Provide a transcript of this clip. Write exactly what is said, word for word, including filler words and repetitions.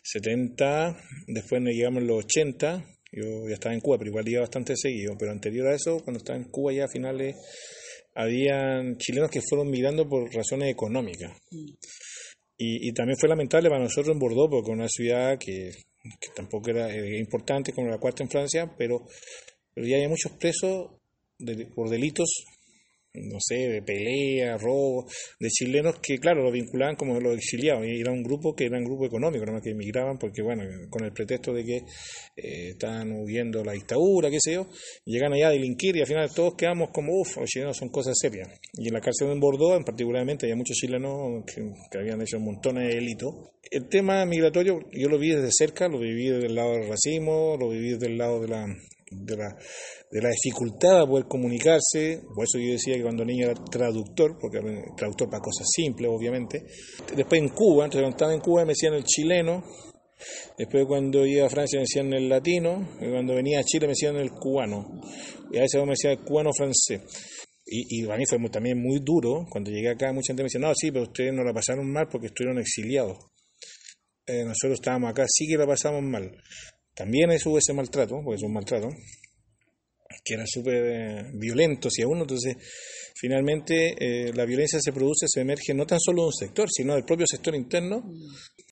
setenta, después nos llegamos en los ochenta, yo ya estaba en Cuba, pero igual iba bastante seguido, pero anterior a eso, cuando estaba en Cuba ya a finales, habían chilenos que fueron migrando por razones económicas. Y, y también fue lamentable para nosotros en Bordeaux, porque una ciudad que, que tampoco era eh, importante, como la cuarta en Francia, pero, pero ya había muchos presos de- por delitos, no sé, de pelea, robo, de chilenos que, claro, lo vinculaban como los exiliados, y era un grupo que era un grupo económico, nada más que emigraban porque, bueno, con el pretexto de que eh, estaban huyendo la dictadura, qué sé yo, llegan allá a delinquir y al final todos quedamos como, uff, los chilenos son cosas serias. Y en la cárcel de Bordeaux, en particularmente, había muchos chilenos que, que habían hecho montones de delitos. El tema migratorio yo lo vi desde cerca, lo viví desde el lado del racismo, lo viví desde el lado de la, de la, de la dificultad de poder comunicarse. Por eso yo decía que cuando niño era traductor, porque era traductor para cosas simples, obviamente. Después en Cuba, entonces cuando estaba en Cuba me decían el chileno, después cuando iba a Francia me decían el latino, y cuando venía a Chile me decían el cubano, y a veces me decían el cubano francés. Y, y para mí fue muy- también muy duro, cuando llegué acá mucha gente me decía, no, sí, pero ustedes no la pasaron mal porque estuvieron exiliados. Eh, nosotros estábamos acá, sí que la pasamos mal. También eso hubo ese maltrato, porque es un maltrato, que era súper eh, violento hacia uno. Entonces, finalmente, eh, la violencia se produce, se emerge no tan solo de un sector, sino del propio sector interno,